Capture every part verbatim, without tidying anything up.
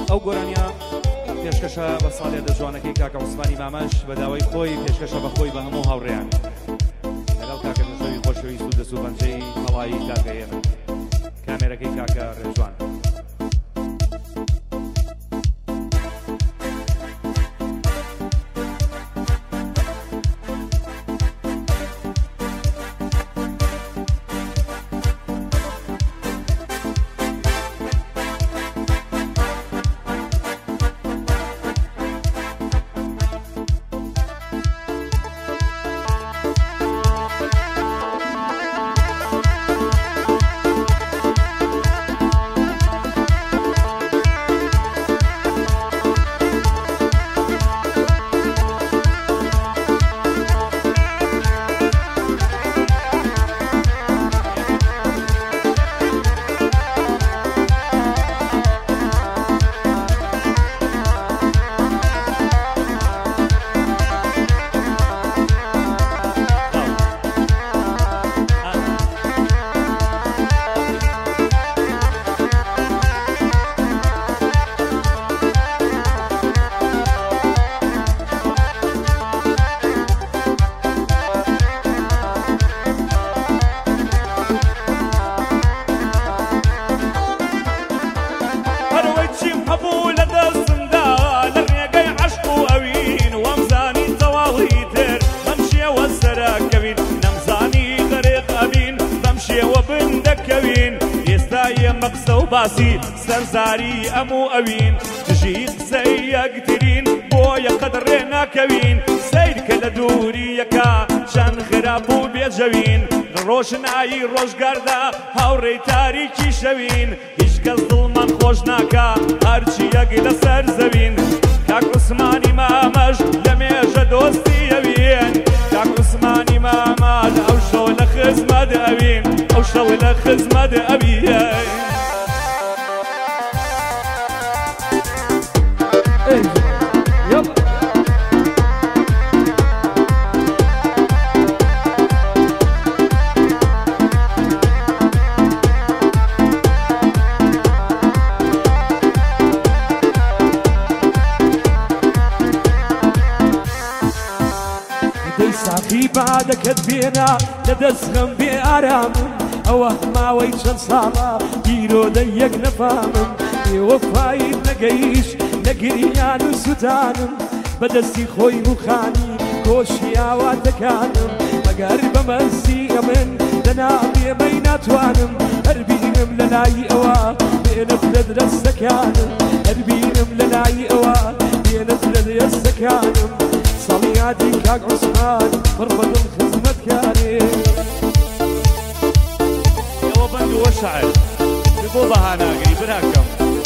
ئەو گۆرانیا پێشکەشە بە ساڵێدە جوانەکەی کاکە عوسمانی مامەش بە داوای خۆی پێشکەشە بە خۆی بە هەموو هاوڕێیان لەگەڵ کاکە نوێژەوی خۆشەویست و دەست و پەنجەی هەڵایی کاکە ئێمە کامێرەکەی کاکە ڕێژوان باسی سەرزاری ئەموو ئەوین دژی قسەی یەکترین بۆیە قەدڕێ ناکەوین سەیرکە لە دووریەکە چەند خراپ و بێجەوین ڕۆشنایی ڕۆژگاردا هاوڕێی تاریکی شەوین هیچ کەس دڵمان خۆش ناکە هەرچی یەک لەسەر زەوین کاک عوسمانی مامەش لە مێژە دۆستی ئەوین کاک عوسمانی مامەش ئەو شەو لە خزمەت ئەوین ئەو شەو لە خزمەت ئەوین بعدەکەت بێنا لە دەستخەم بێ ئارامم ئەوە ماوەی چەند ساڵە بیرۆدە یەک نەفامم بێوەفایت نەگەیشت لە گریان و سوتانم بەدەستی خۆی موخانی کۆشی ئاواتەکانم ئەگەر بەمەستی ئەمن لەناوێمەی ناتوانم هەربینم لە لای ئەوە بێنت لە دەستەکانم هەربینم لە لای ئەوە بێنت لە دەستەکانم سەڵیاتی کاک عوسمان بڕبەدڵ خزمەتکارێ ئەوە بەند وە شەعر بۆ بەهاناگەی براکەم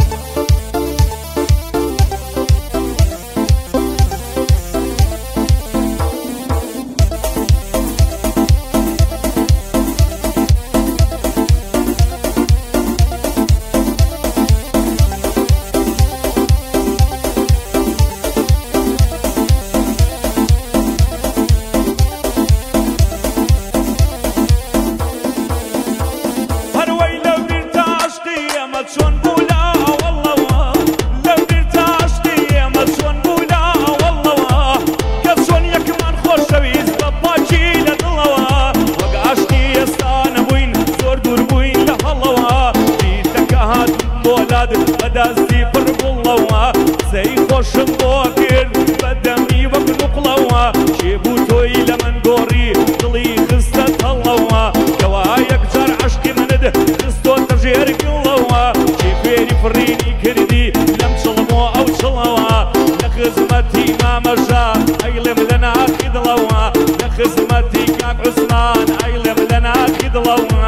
بەدەستی پڕ بوڵەوە سەی خۆشم بۆ کرد بەدەمی وەک نوقڵەوە کێبوو تۆی لە من گۆڕی دڵی خستە تەڵەوە کەوا یەکجار عەشقی منت خستۆتە ژێر گوڵەوە کێ فێری فڕینی کردی لەم چڵمۆ ئەو چڵەوە لە خزمەتی مامەژە ئەیڵێم لە ناخی دڵەوە لە خزمەتی کاک عوسمان ئەیڵێم لە ناخی دڵەوە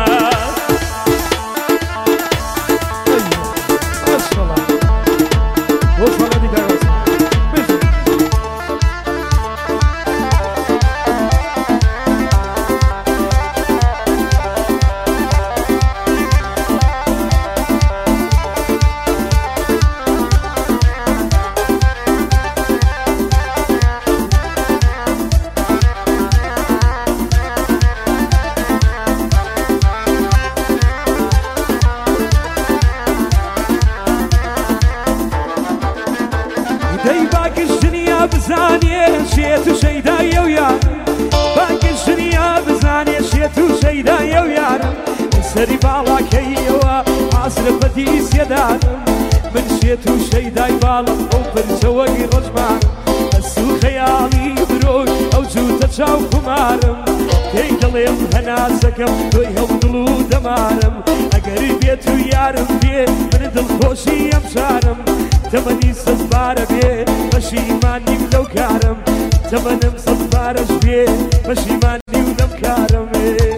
بزانێ شێت و شەیدایە و یار باگشتنیا بزانێ شێت و شەیدایە و یارم سەری باڵاکەیەوە حاسرەفەتی سێدانم من شێت و شەیدای باڵم ئەو پرچەوەی ڕۆژمانم ئەسو خەیاڵی برۆی ئەو جووتە چاو خمارم پێی دەڵێم هەناسەکەم تۆی هەڵدڵ و دەمارم ئەگەری بێت و یارم بێ من دڵخۆشی ئەم شارم تەمەنی سەد بارە بێ پەشیمانیم لەو کارم تەمەنم سەد بارەش بێ پەشیمانی و لەم کارم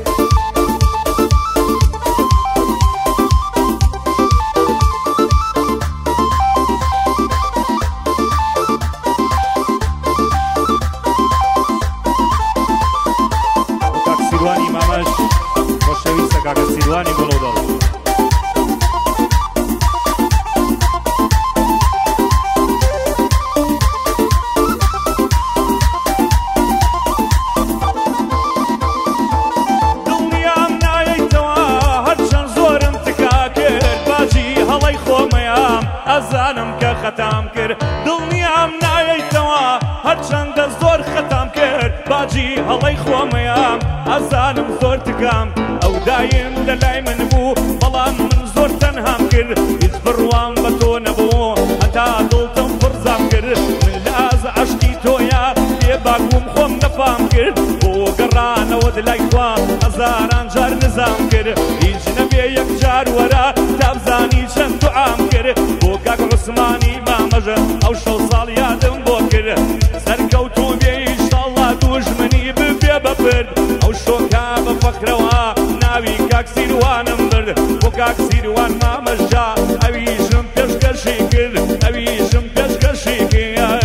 سیروانی مامەش خۆشەویستە کاکە سیروانی گوڵەودەڵ دڵنیام نایەیتەوە هەرچەند زۆرم تکا کرد باجی هەڵەی خۆمەیام ئەزانم کە خەتام کرد دڵنیام نایەیتەوە هەرچەندە زۆر خەتام کرد باجی هەڵەی خۆمەیام ئەزانم زۆر تکام ئەو دایم لە لای من بوو بەڵام من زۆر تەنهام کرد هیچ بڕوام بە تۆ نەبوو هەتا دڵتم پڕزام کرد من لە ئاز عەشقی تۆیە بێباکوم خۆم نەفام کرد بۆ گەڕانەوە لای خوا هەزاران جار نزام کرد هیچ نەبێ یەک جار وەرە تا بزانی چەند دوعام کرد بۆ کاک عوسمانی مامەژە ئەو شەو ساڵ یادم بۆ کرد سەرکەوتوو بێ ئینشاڵڵا دوژمنی ببێ بەبرد ئەو شۆکا بە فەقرەوە ناوی کاک سیروانم برد بۆ کاک سیروان مامەژە ئەویشم پێشکەشی کرد ئەویشم پێشکەشی کرد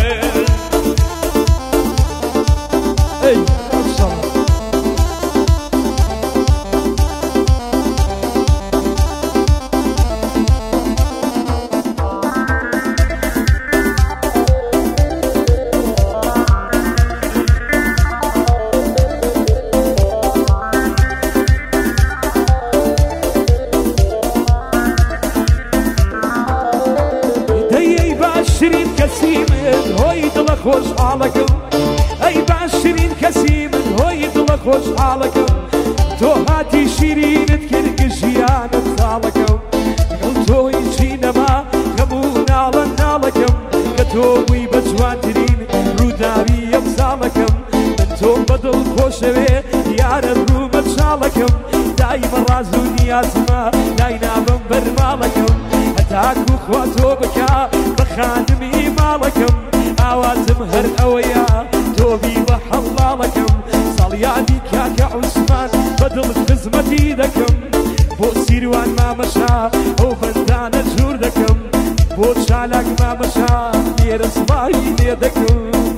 باشترین کەسی من هۆی دڵە خۆشحاڵەکەم ئەی باشترین کەسی من هۆی دڵە خۆشحاڵەکەم تۆ هاتی شیرینت کرد کە ژیانت ساڵەکەم لەگەڵ تۆی چی نەما هەموو ناڵە ناڵەکەم کە تۆ بووی بە جوانترین ڕووداوی ئەم ساڵەکەم من تۆم بەدڵ خۆشەوێ یارە ڕوومە چاڵەکەم دایمە ڕاز و نیازمە لای نابم بەرماڵەکەم هەتاکو خوا تۆ بکە خانمی ماڵەکەم ئاوازم هەر ئەوەیە تۆبی بە حەڵاڵەکەم ساڵیادی کاکە عوسمان بەدڵ خزمەتی دەکەم بۆ سیروان مامەشا ئەو بەندانە جوور دەکەم بۆ چالاک مامەشا لێرە سڵاوی لێ دەکەم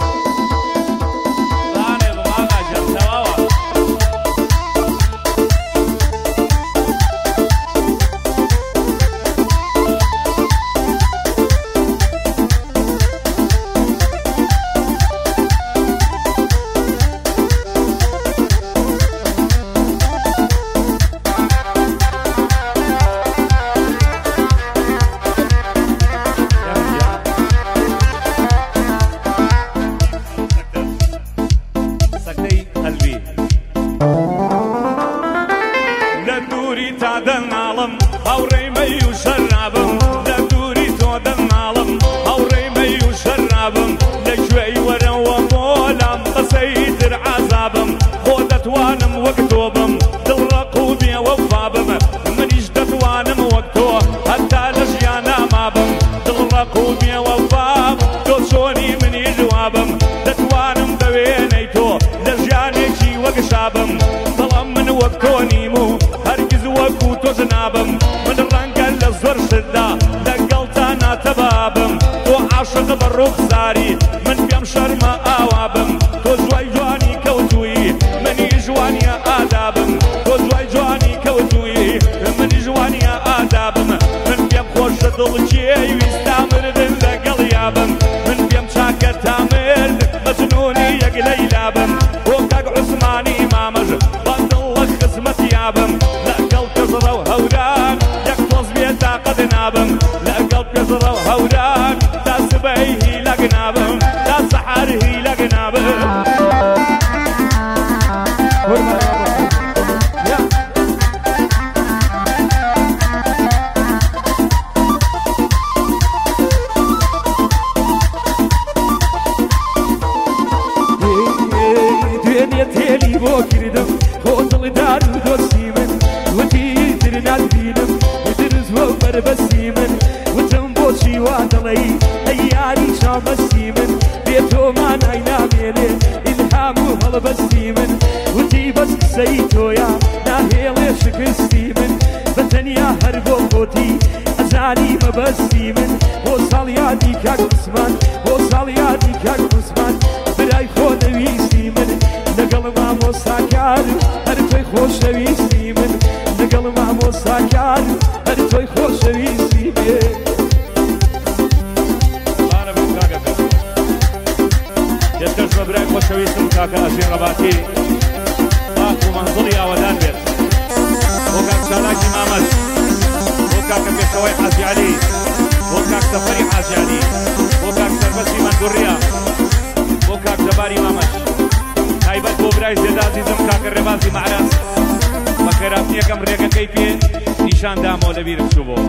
من پێم شەرمە ئاوابم تۆ جوای جوانی کەوتووی منی جوانیە ئادابم تۆ جوای جوانی کەوتووی منی جوانیە ئادابم من پێم خۆشە دڵکێی ویستا مردن لەگەڵ یابم من پێم چاکە تا مرد مەجنوونی یەک لەیلابم بۆ کاک عوسمانی مامەژ بەندڵ لە خزمەت یابم لەگەڵ پێزڕە و هەوران یەک تۆز بێ تاقەت نابم لەگەڵ پێزڕە و هەوران تا سبەی هیلەک نابم تا سەحار بۆ کردم خۆ دڵدار و دۆستی من وتی تر ناتبینم درز بۆ بەربەستی من وتم بۆچی وا دەڵێی ئەی یاری چاوبەستی من بێ تۆمان ئای نامێنێ ئیلهام و هەڵبەستی من وتی بەس قسەی تۆیە ناهێڵێ شکستی من بەتەنیا هەر بۆ خۆتی ئەزانی مەبەستی من بۆ ساڵ یادی کاک عوسمان بۆ ساڵ یادی کاک عوسمان برای خۆ نەویستی من لەگەڵ مامۆستاکار هەر تۆی خۆشەویستی من لەگەڵ مامۆستاکار هەر تۆی خۆشەویستی بێ دەستکەش بە برای خۆشەویستم کاکە ئەژین ڕەباتی پاک و مەنزڵی ئاوەدان بێت بۆ کاک چالاکی مامەد بۆ کاکە پێشەوەی حاجی عەلی بۆ کاک سەفەری حاجی عەلی بۆ کاک سەربەسی مەنگوڕیە بۆ کاک جەباری مامەد تایبەت بۆ برای زێدە عەزیزم کاکە ڕێبازی مەعرەز بە خێراتنیەکەم ڕێگەکەی پێ نیشان دامەوە لەبیرم چوو بۆ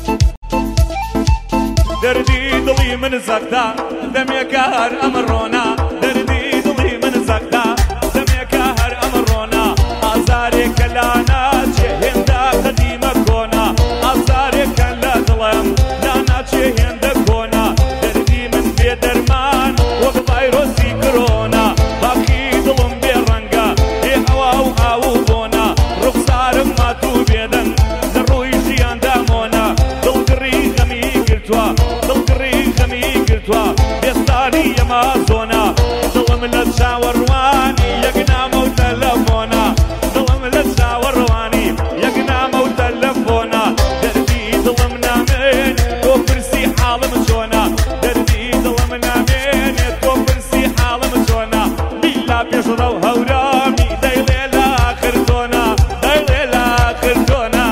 دەردی دڵی من زەقدا دەمێکە هەر ئەمڕۆنا دەردی دڵی من زەقدا دەمێکە هەر ئەمڕۆنا ئازارێکە لا ناچێ هێندە قەدیمە کۆنا ئازارێکە لە دڵم لا ناچێ هێندە کۆنا دەردی من بێ دەرمان وەک ڤایرۆسی کۆرۆنا باقی دڵم بێ ڕەنگە بێ ئەوا و ئاو و بۆنا ڕوخسارم ماتوو بێدەن لە ڕووی ژیاندا مۆنا دڵگڕی غەمی گرتووە دڵگڕی غەمی گرتووە بێستانی ئەمە زۆنا دڵم لە چاوەڕوانی یەک نامە و تەلەفۆنا دڵم لە چاوەڕوانی یەک نامە و تەلەفۆنا دەردی دڵم نامێن تۆ پرسی حاڵم چۆنا دەردی دڵم نامێنێت تۆ پرسی حاڵم چۆنا بیلا پێشڕە و هەورامی دەیڵێ لە ئاخر تۆنا دەیڵێ لە ئاخر تۆنا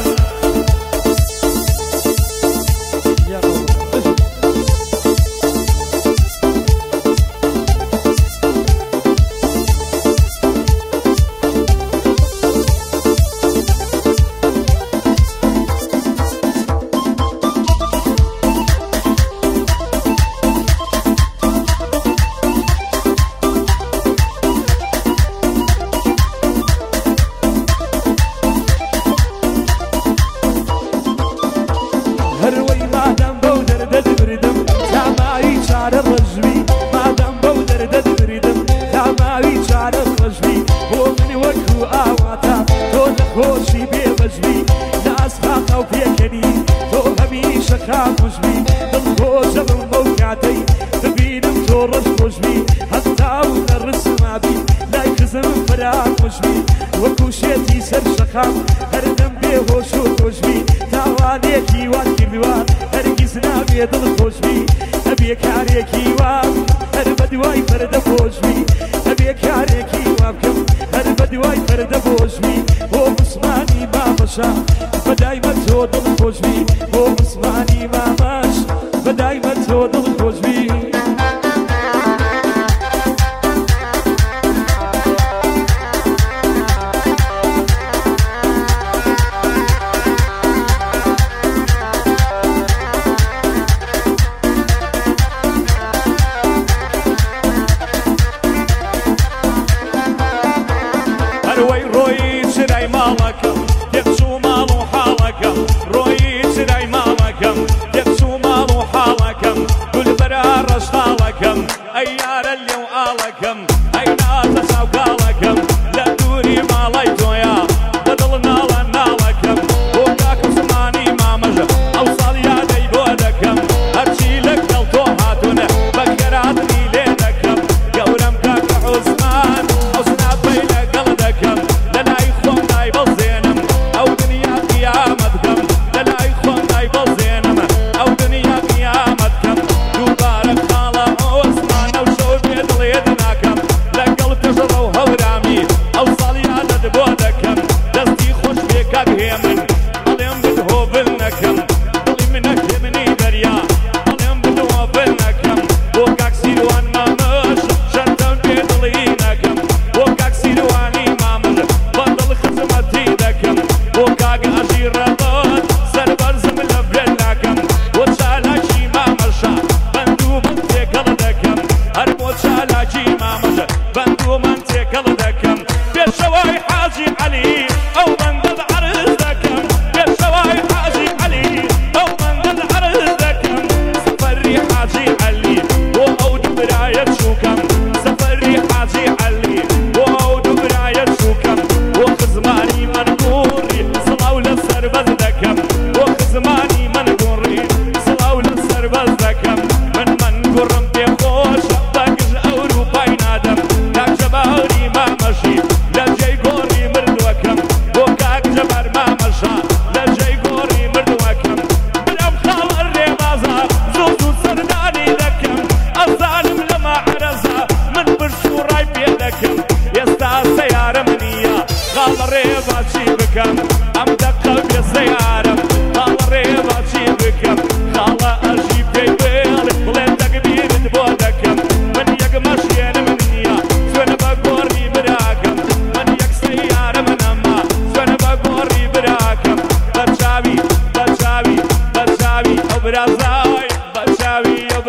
هەروەی مادەم بەو دەردەت بردم تاماوی چارە ڕەژوی مادەم بەو دەردەت بردم تاماوی چارە ڕەژوی بۆ من وەکو ئاواتە تۆ نەخۆشی بێبەژوی لە ئەسخاقە و پێکەنی تۆ هەمیشە خاپوژوی دڵخۆشە بم بەو کاتەی ببینم تۆ ڕەش خۆشوی هەستا و نەڕسمابی لای خزم فراخۆشوی وەکو شێتی سەر شەقام هەردەم بێهۆش و خۆشوی تاوانێکی وات کردووە هەرگیز نابێ دڵخۆشبی هەبێ کارێکی وام هەر بە دوای پەردە خۆشبی هەبێ کارێکی وا بکەم هەر بە دوای پەردە خۆشبی بۆ مسمانی مامەشە بەدایمە تۆ دڵخۆشبی بۆ مسمانی مامەش بەدایمە تۆ دڵخۆشبی هەروەی ڕۆیی چرای ماڵەکەم تێکچوو ماڵ و حاڵەکەم ڕۆیی چرای ماڵەکەم تێکچوو ماڵ و حاڵەکەم گولبەرە ڕەشت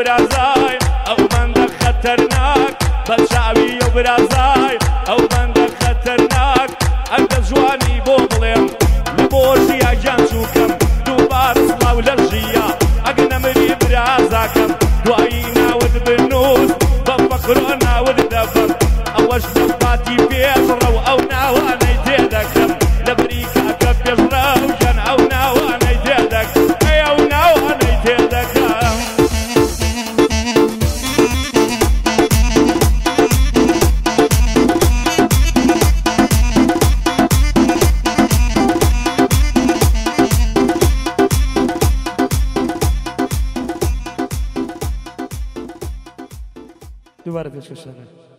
برازای ئەو بەندە خەتەرناک بە چاوی و برازای ئەو بەندە خەتەرناک ئەگە جوانی بۆ بڵێم لە بۆ ژیا گیان چووکەم دووبار سڵاو لە ژیا ئەگە نەمری برازاکەم دوایی ناوت بنووس بە فەقرۆ ناوت دەبم ئەوەش دەفاتی پێشڕە و ئەو ناوانەی تێدەکەم لە بریکە کە پێشڕە و ژەن ئەو ناوانەی تێدەکەم ئەی ئەو ناوانەی تێدەکەم دوباره پیشکش دارم